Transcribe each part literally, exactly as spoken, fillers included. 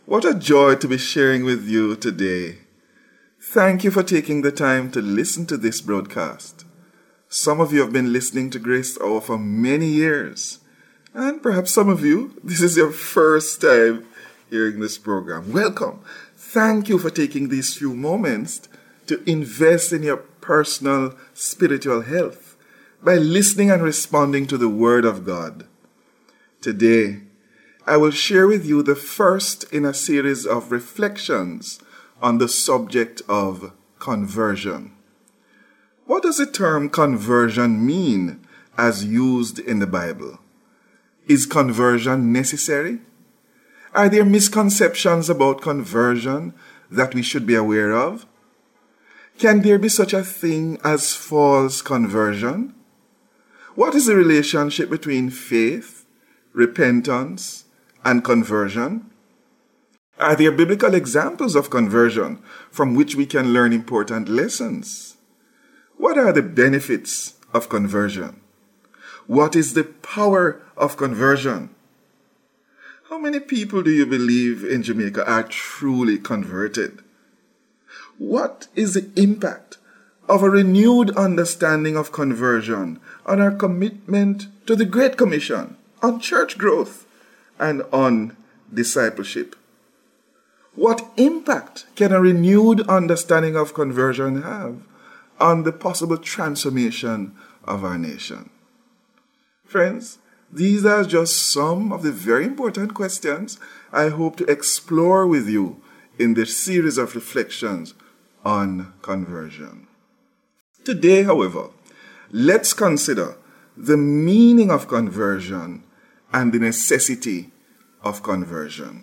What a joy to be sharing with you today. Thank you for taking the time to listen to this broadcast. Some of you have been listening to Grace Hour for many years, and perhaps some of you, this is your first time hearing this program. Welcome. Thank you for taking these few moments to invest in your personal spiritual health by listening and responding to the Word of God. Today, I will share with you the first in a series of reflections on the subject of conversion. What does the term conversion mean as used in the Bible? Is conversion necessary? Are there misconceptions about conversion that we should be aware of? Can there be such a thing as false conversion? What is the relationship between faith, repentance, and conversion? Are there biblical examples of conversion from which we can learn important lessons? What are the benefits of conversion? What is the power of conversion? How many people do you believe in Jamaica are truly converted? What is the impact of a renewed understanding of conversion on our commitment to the Great Commission, on church growth, and on discipleship? What impact can a renewed understanding of conversion have on the possible transformation of our nation? Friends, these are just some of the very important questions I hope to explore with you in this series of reflections on conversion. Today, however, let's consider the meaning of conversion and the necessity of conversion.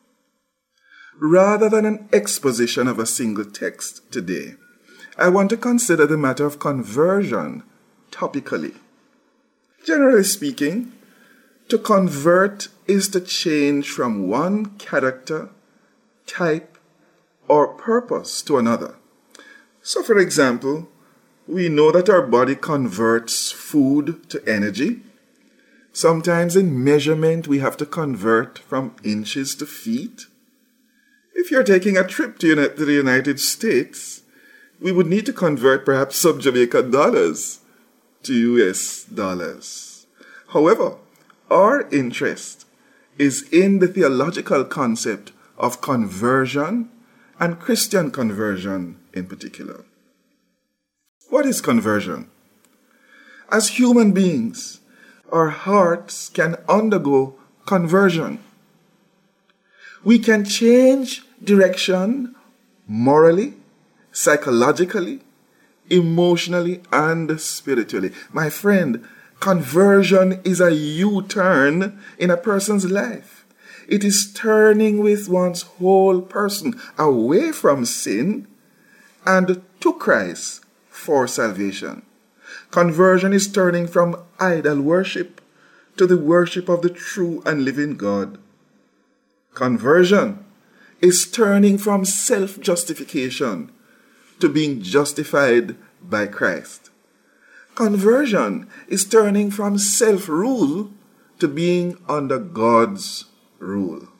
Rather than an exposition of a single text today, I want to consider the matter of conversion topically. Generally speaking, to convert is to change from one character, type, or purpose to another. So, for example, we know that our body converts food to energy. Sometimes in measurement, we have to convert from inches to feet. If you're taking a trip to the United States, we would need to convert perhaps some Jamaican dollars to U S dollars. However, our interest is in the theological concept of conversion and Christian conversion in particular. What is conversion? As human beings, our hearts can undergo conversion. We can change direction morally, psychologically, emotionally, and spiritually. My friend, conversion is a U-turn in a person's life. It is turning with one's whole person away from sin and to Christ for salvation. Conversion is turning from idol worship to the worship of the true and living God. Conversion is turning from self-justification to being justified by Christ. Conversion is turning from self-rule to being under God's rule.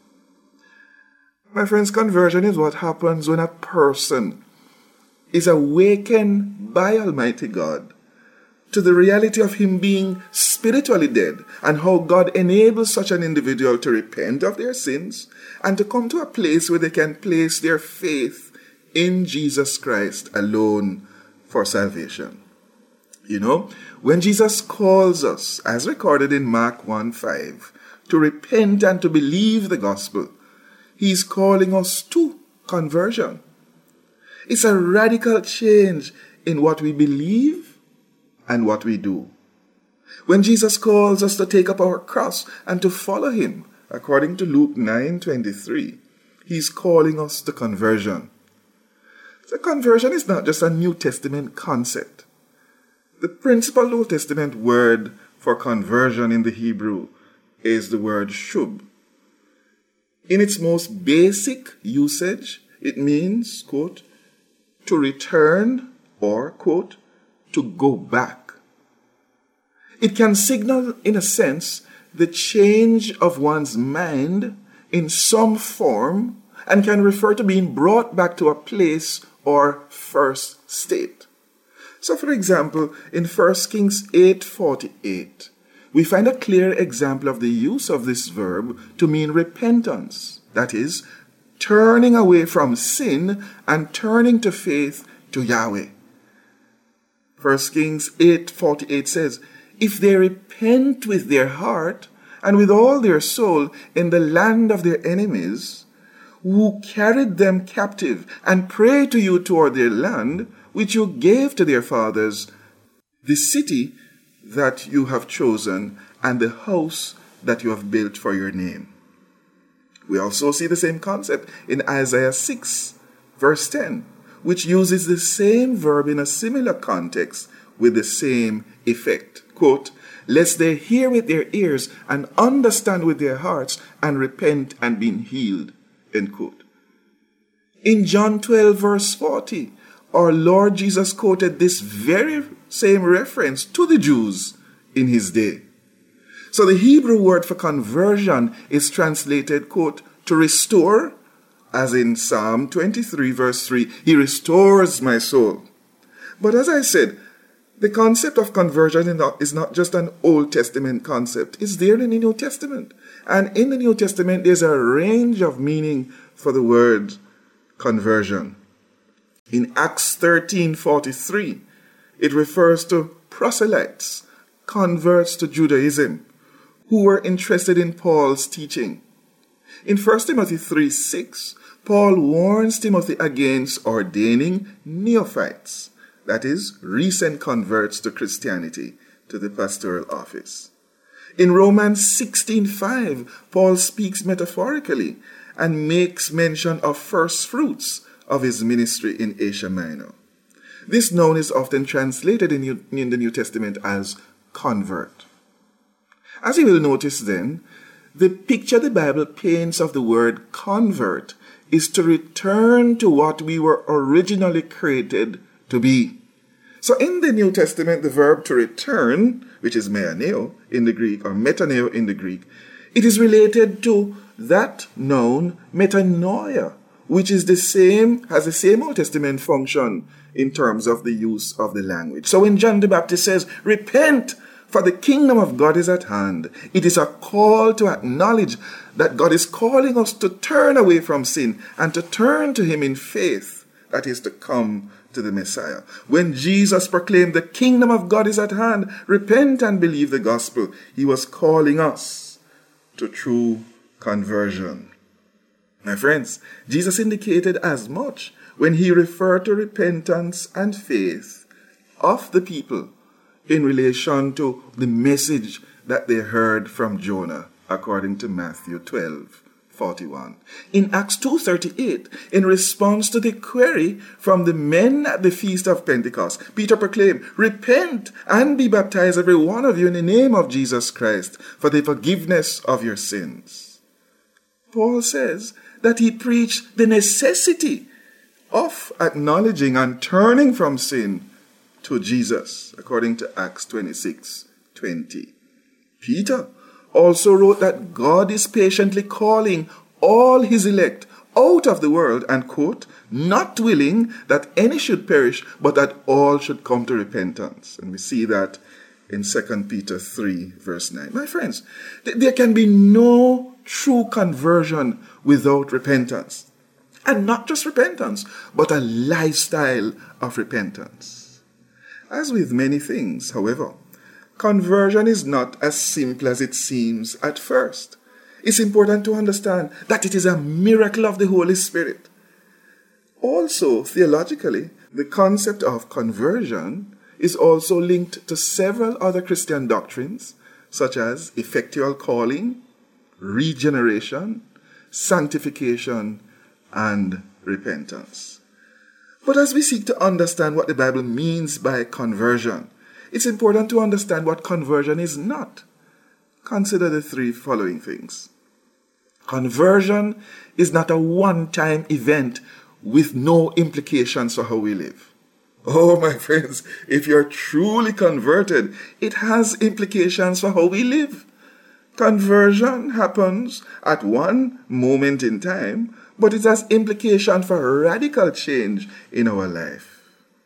My friends, conversion is what happens when a person is awakened by Almighty God to the reality of him being spiritually dead and how God enables such an individual to repent of their sins and to come to a place where they can place their faith in Jesus Christ alone for salvation. You know, when Jesus calls us, as recorded in Mark one five, to repent and to believe the gospel, he's calling us to conversion. It's a radical change in what we believe and what we do. When Jesus calls us to take up our cross and to follow him, according to Luke nine twenty-three, he's calling us to conversion. So conversion is not just a New Testament concept. The principal Old Testament word for conversion in the Hebrew is the word shub. In its most basic usage, it means, quote, to return or, quote, to go back. It can signal, in a sense, the change of one's mind in some form and can refer to being brought back to a place or first state. So, for example, in First Kings eight forty-eight, we find a clear example of the use of this verb to mean repentance. That is, turning away from sin and turning to faith to Yahweh. First Kings eight forty-eight says, if they repent with their heart and with all their soul in the land of their enemies, who carried them captive, and pray to you toward their land, which you gave to their fathers, the city that you have chosen, and the house that you have built for your name. We also see the same concept in Isaiah six, verse ten, which uses the same verb in a similar context with the same effect. Quote, lest they hear with their ears and understand with their hearts and repent and be healed. End quote. In John twelve, verse forty, our Lord Jesus quoted this very same reference to the Jews in his day. So the Hebrew word for conversion is translated, quote, to restore, as in Psalm twenty-three, verse three, he restores my soul. But as I said, the concept of conversion is not just an Old Testament concept. It's there in the New Testament. And in the New Testament, there's a range of meaning for the word conversion. In Acts thirteen forty-three, it refers to proselytes, converts to Judaism, who were interested in Paul's teaching. In First Timothy three six, Paul warns Timothy against ordaining neophytes, that is, recent converts to Christianity, to the pastoral office. In Romans sixteen five, Paul speaks metaphorically and makes mention of first fruits of his ministry in Asia Minor. This noun is often translated in, New, in the New Testament as convert. As you will notice then, the picture the Bible paints of the word convert is to return to what we were originally created to be. So in the New Testament, the verb to return, which is metaneo in the Greek, or metaneo in the Greek, it is related to that noun metanoia, which is the same, has the same Old Testament function in terms of the use of the language. So when John the Baptist says, repent, for the kingdom of God is at hand, it is a call to acknowledge that God is calling us to turn away from sin and to turn to him in faith, that is to come to the Messiah. When Jesus proclaimed the kingdom of God is at hand, repent and believe the gospel, he was calling us to true conversion. My friends, Jesus indicated as much when he referred to repentance and faith of the people in relation to the message that they heard from Jonah, according to Matthew twelve forty-one. In Acts two thirty-eight, in response to the query from the men at the Feast of Pentecost, Peter proclaimed, repent and be baptized every one of you in the name of Jesus Christ for the forgiveness of your sins. Paul says that he preached the necessity of acknowledging and turning from sin to Jesus, according to Acts twenty-six twenty. Peter also wrote that God is patiently calling all his elect out of the world and, quote, not willing that any should perish, but that all should come to repentance. And we see that in Second Peter three, verse nine. My friends, th- there can be no true conversion without repentance. And not just repentance, but a lifestyle of repentance. As with many things, however, conversion is not as simple as it seems at first. It's important to understand that it is a miracle of the Holy Spirit. Also, theologically, the concept of conversion is also linked to several other Christian doctrines, such as effectual calling, regeneration, sanctification, and repentance. But as we seek to understand what the Bible means by conversion, it's important to understand what conversion is not. Consider the three following things. Conversion is not a one-time event with no implications for how we live. Oh, my friends, if you're truly converted, it has implications for how we live. Conversion happens at one moment in time, but it has implication for radical change in our life.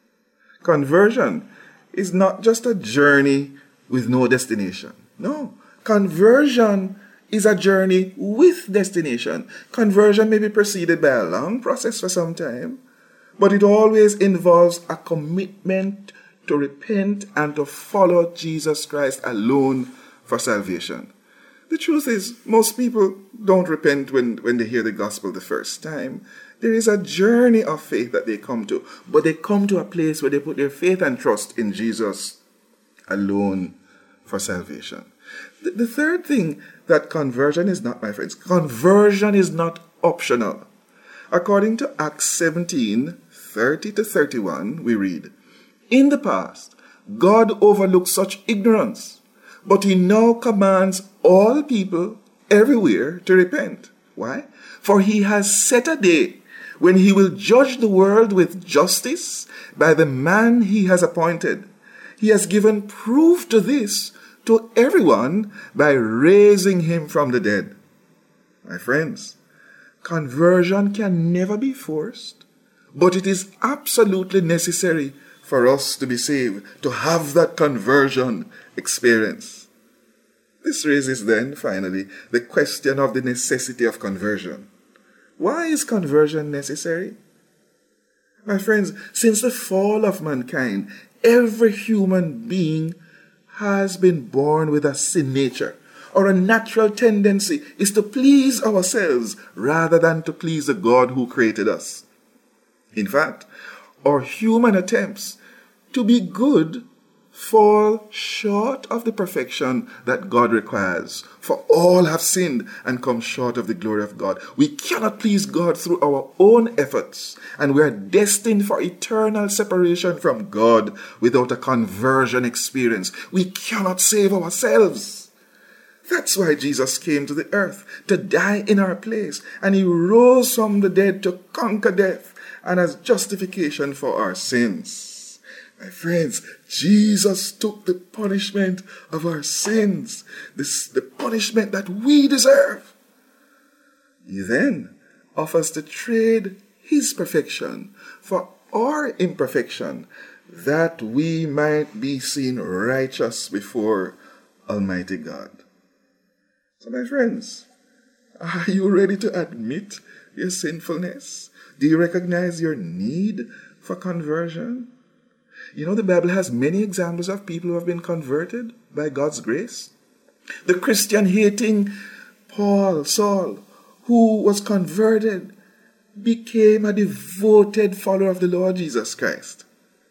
Conversion is not just a journey with no destination. No, conversion is a journey with destination. Conversion may be preceded by a long process for some time, but it always involves a commitment to repent and to follow Jesus Christ alone for salvation. The truth is, most people don't repent when, when they hear the gospel the first time. There is a journey of faith that they come to, but they come to a place where they put their faith and trust in Jesus alone for salvation. The, the third thing that conversion is not, my friends, conversion is not optional. According to Acts seventeen, thirty to thirty-one, we read, "In the past, God overlooked such ignorance, but he now commands all people everywhere to repent." Why? "For he has set a day when he will judge the world with justice by the man he has appointed. He has given proof to this to everyone by raising him from the dead." My friends, conversion can never be forced, but it is absolutely necessary for us to be saved, to have that conversion experience. This raises then, finally, the question of the necessity of conversion. Why is conversion necessary? My friends, since the fall of mankind, every human being has been born with a sin nature, or a natural tendency is to please ourselves rather than to please the God who created us. In fact, our human attempts to be good fall short of the perfection that God requires. For all have sinned and come short of the glory of God. We cannot please God through our own efforts, and we are destined for eternal separation from God without a conversion experience. We cannot save ourselves. That's why Jesus came to the earth, to die in our place, and he rose from the dead to conquer death and as justification for our sins. My friends, Jesus took the punishment of our sins, this, the punishment that we deserve. He then offers to trade his perfection for our imperfection, that we might be seen righteous before Almighty God. So my friends, are you ready to admit your sinfulness? Do you recognize your need for conversion? You know, the Bible has many examples of people who have been converted by God's grace. The Christian-hating Paul, Saul, who was converted, became a devoted follower of the Lord Jesus Christ.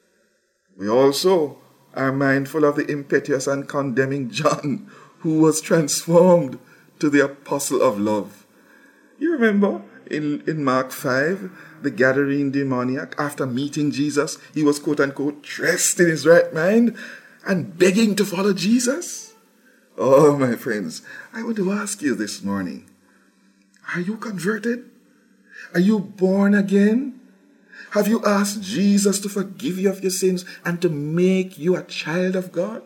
We also are mindful of the impetuous and condemning John, who was transformed to the apostle of love. You remember in, in Mark five, the Gadarene demoniac, after meeting Jesus, he was quote-unquote dressed in his right mind and begging to follow Jesus. Oh, my friends, I want to ask you this morning, are you converted? Are you born again? Have you asked Jesus to forgive you of your sins and to make you a child of God?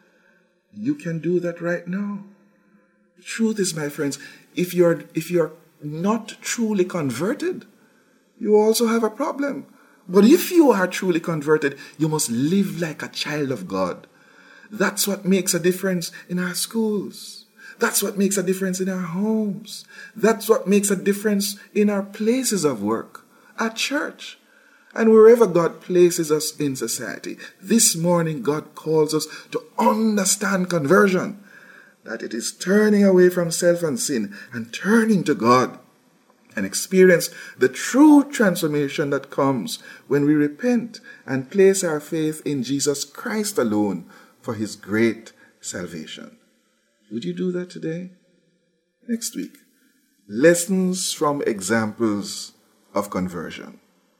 You can do that right now. The truth is, my friends, if you're, if you're not truly converted, you also have a problem. But if you are truly converted, you must live like a child of God. That's what makes a difference in our schools. That's what makes a difference in our homes. That's what makes a difference in our places of work, at church, and wherever God places us in society. This morning, God calls us to understand conversion, that it is turning away from self and sin and turning to God, and experience the true transformation that comes when we repent and place our faith in Jesus Christ alone for his great salvation. Would you do that today? Next week, lessons from examples of conversion.